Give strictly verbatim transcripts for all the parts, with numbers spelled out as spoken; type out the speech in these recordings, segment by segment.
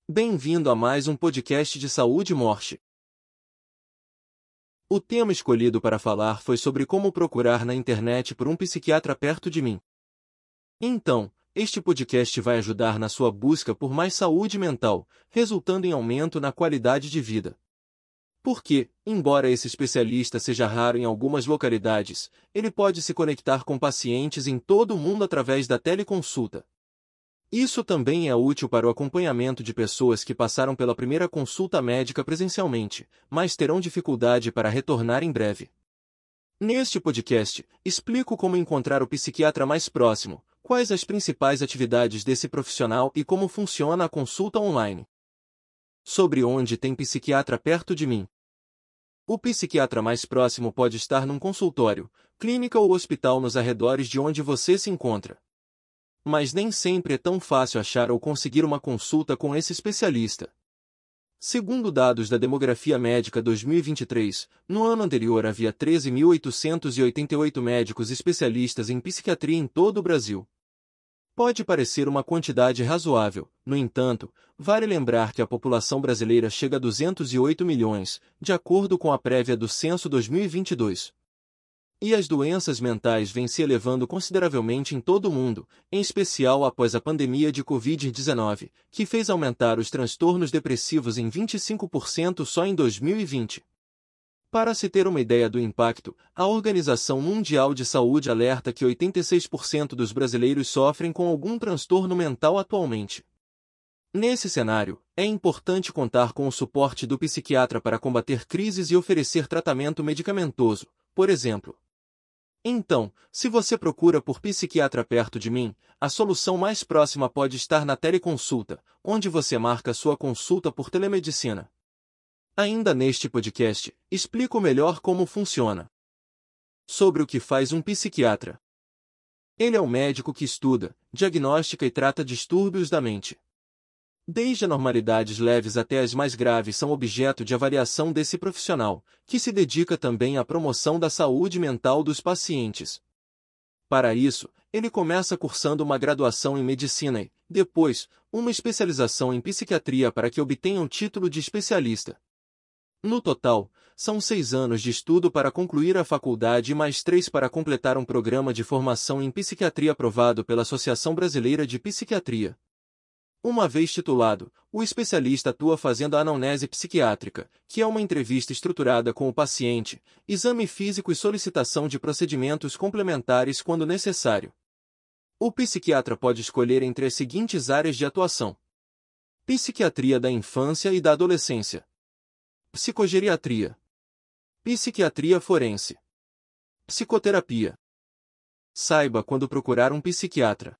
Bem-vindo a mais um podcast de saúde e morte. O tema escolhido para falar foi sobre como procurar na internet por um psiquiatra perto de mim. Então, este podcast vai ajudar na sua busca por mais saúde mental, resultando em aumento na qualidade de vida. Porque, embora esse especialista seja raro em algumas localidades, ele pode se conectar com pacientes em todo o mundo através da teleconsulta. Isso também é útil para o acompanhamento de pessoas que passaram pela primeira consulta médica presencialmente, mas terão dificuldade para retornar em breve. Neste podcast, explico como encontrar o psiquiatra mais próximo, quais as principais atividades desse profissional e como funciona a consulta online. Sobre onde tem psiquiatra perto de mim. O psiquiatra mais próximo pode estar num consultório, clínica ou hospital nos arredores de onde você se encontra. Mas nem sempre é tão fácil achar ou conseguir uma consulta com esse especialista. Segundo dados da Demografia Médica dois mil e vinte e três, no ano anterior havia treze mil oitocentos e oitenta e oito médicos especialistas em psiquiatria em todo o Brasil. Pode parecer uma quantidade razoável, no entanto, vale lembrar que a população brasileira chega a duzentos e oito milhões, de acordo com a prévia do Censo dois mil e vinte e dois. E as doenças mentais vêm se elevando consideravelmente em todo o mundo, em especial após a pandemia de covid dezenove, que fez aumentar os transtornos depressivos em vinte e cinco por cento só em dois mil e vinte. Para se ter uma ideia do impacto, a Organização Mundial de Saúde alerta que oitenta e seis por cento dos brasileiros sofrem com algum transtorno mental atualmente. Nesse cenário, é importante contar com o suporte do psiquiatra para combater crises e oferecer tratamento medicamentoso, por exemplo. Então, se você procura por psiquiatra perto de mim, a solução mais próxima pode estar na teleconsulta, onde você marca sua consulta por telemedicina. Ainda neste podcast, explico melhor como funciona. Sobre o que faz um psiquiatra. Ele é o médico que estuda, diagnostica e trata distúrbios da mente. Desde anormalidades leves até as mais graves são objeto de avaliação desse profissional, que se dedica também à promoção da saúde mental dos pacientes. Para isso, ele começa cursando uma graduação em medicina e, depois, uma especialização em psiquiatria para que obtenha o título de especialista. No total, são seis anos de estudo para concluir a faculdade e mais três para completar um programa de formação em psiquiatria aprovado pela Associação Brasileira de Psiquiatria. Uma vez titulado, o especialista atua fazendo a anamnese psiquiátrica, que é uma entrevista estruturada com o paciente, exame físico e solicitação de procedimentos complementares quando necessário. O psiquiatra pode escolher entre as seguintes áreas de atuação: psiquiatria da infância e da adolescência, psicogeriatria, psiquiatria forense, psicoterapia. Saiba quando procurar um psiquiatra.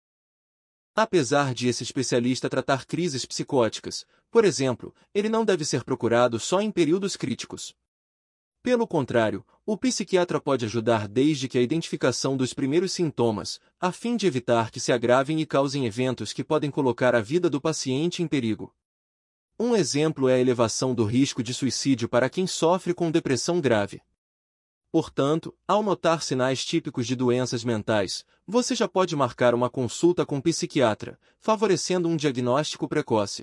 Apesar de esse especialista tratar crises psicóticas, por exemplo, ele não deve ser procurado só em períodos críticos. Pelo contrário, o psiquiatra pode ajudar desde que a identificação dos primeiros sintomas, a fim de evitar que se agravem e causem eventos que podem colocar a vida do paciente em perigo. Um exemplo é a elevação do risco de suicídio para quem sofre com depressão grave. Portanto, ao notar sinais típicos de doenças mentais, você já pode marcar uma consulta com um psiquiatra, favorecendo um diagnóstico precoce.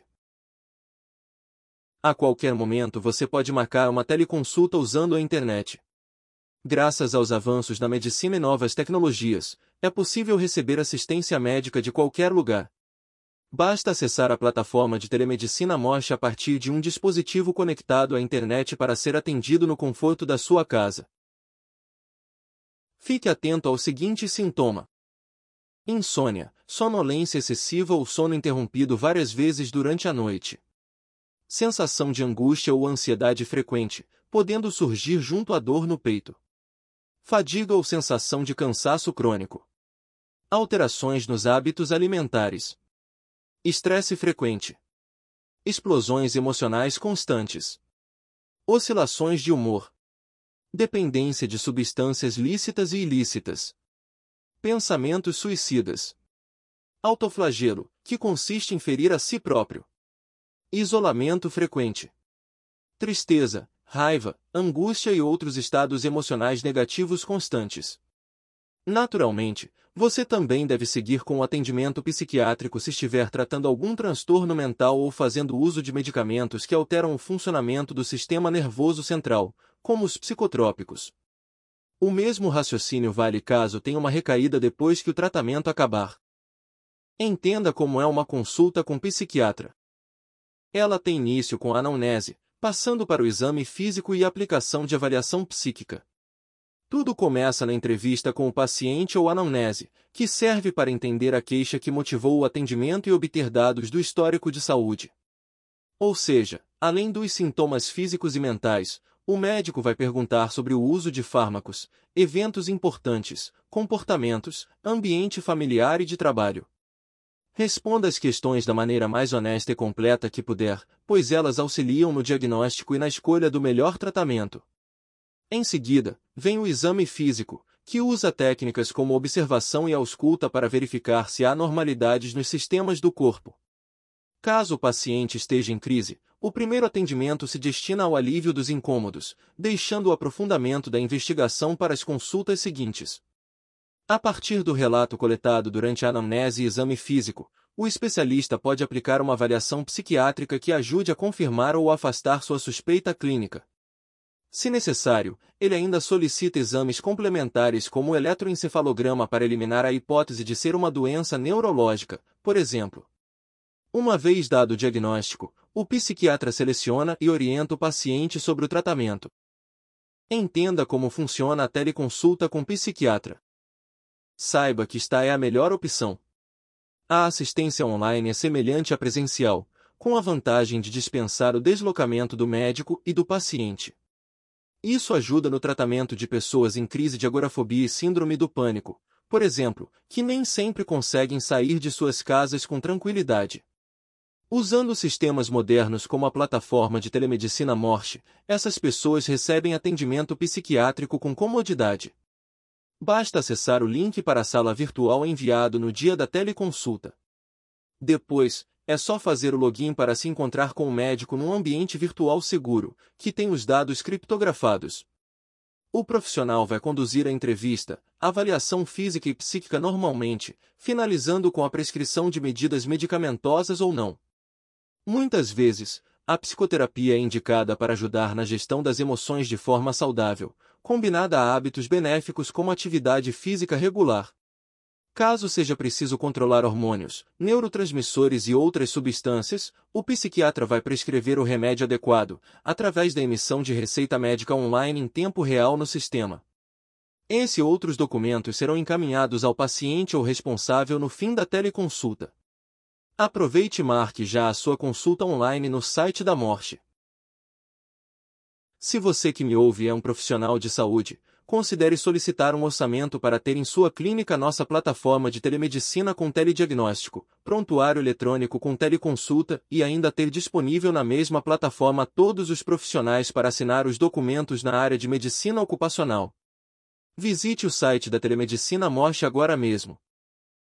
A qualquer momento você pode marcar uma teleconsulta usando a internet. Graças aos avanços na medicina e novas tecnologias, é possível receber assistência médica de qualquer lugar. Basta acessar a plataforma de telemedicina Mosh a partir de um dispositivo conectado à internet para ser atendido no conforto da sua casa. Fique atento ao seguinte sintoma: insônia, sonolência excessiva ou sono interrompido várias vezes durante a noite. Sensação de angústia ou ansiedade frequente, podendo surgir junto à dor no peito. Fadiga ou sensação de cansaço crônico. Alterações nos hábitos alimentares. Estresse frequente. Explosões emocionais constantes. Oscilações de humor. Dependência de substâncias lícitas e ilícitas. Pensamentos suicidas. Autoflagelo, que consiste em ferir a si próprio. Isolamento frequente. Tristeza, raiva, angústia e outros estados emocionais negativos constantes. Naturalmente, Você também deve seguir com o atendimento psiquiátrico se estiver tratando algum transtorno mental ou fazendo uso de medicamentos que alteram o funcionamento do sistema nervoso central, como os psicotrópicos. O mesmo raciocínio vale caso tenha uma recaída depois que o tratamento acabar. Entenda como é uma consulta com psiquiatra. Ela tem início com a anamnese, passando para o exame físico e aplicação de avaliação psíquica. Tudo começa na entrevista com o paciente ou anamnese, que serve para entender a queixa que motivou o atendimento e obter dados do histórico de saúde. Ou seja, além dos sintomas físicos e mentais, o médico vai perguntar sobre o uso de fármacos, eventos importantes, comportamentos, ambiente familiar e de trabalho. Responda as questões da maneira mais honesta e completa que puder, pois elas auxiliam no diagnóstico e na escolha do melhor tratamento. Em seguida, vem o exame físico, que usa técnicas como observação e ausculta para verificar se há anormalidades nos sistemas do corpo. Caso o paciente esteja em crise, o primeiro atendimento se destina ao alívio dos incômodos, deixando o aprofundamento da investigação para as consultas seguintes. A partir do relato coletado durante a anamnese e exame físico, o especialista pode aplicar uma avaliação psiquiátrica que ajude a confirmar ou afastar sua suspeita clínica. Se necessário, ele ainda solicita exames complementares como o eletroencefalograma para eliminar a hipótese de ser uma doença neurológica, por exemplo. Uma vez dado o diagnóstico, o psiquiatra seleciona e orienta o paciente sobre o tratamento. Entenda como funciona a teleconsulta com psiquiatra. Saiba que esta é a melhor opção. A assistência online é semelhante à presencial, com a vantagem de dispensar o deslocamento do médico e do paciente. Isso ajuda no tratamento de pessoas em crise de agorafobia e síndrome do pânico, por exemplo, que nem sempre conseguem sair de suas casas com tranquilidade. Usando sistemas modernos como a plataforma de telemedicina Morse, essas pessoas recebem atendimento psiquiátrico com comodidade. Basta acessar o link para a sala virtual enviado no dia da teleconsulta. Depois, é só fazer o login para se encontrar com o médico num ambiente virtual seguro, que tem os dados criptografados. O profissional vai conduzir a entrevista, avaliação física e psíquica normalmente, finalizando com a prescrição de medidas medicamentosas ou não. Muitas vezes, a psicoterapia é indicada para ajudar na gestão das emoções de forma saudável, combinada a hábitos benéficos como atividade física regular. Caso seja preciso controlar hormônios, neurotransmissores e outras substâncias, o psiquiatra vai prescrever o remédio adequado, através da emissão de receita médica online em tempo real no sistema. Esse e outros documentos serão encaminhados ao paciente ou responsável no fim da teleconsulta. Aproveite e marque já a sua consulta online no site da Morse. Se você que me ouve é um profissional de saúde, considere solicitar um orçamento para ter em sua clínica nossa plataforma de telemedicina com telediagnóstico, prontuário eletrônico com teleconsulta e ainda ter disponível na mesma plataforma todos os profissionais para assinar os documentos na área de medicina ocupacional. Visite o site da Telemedicina Morse agora mesmo.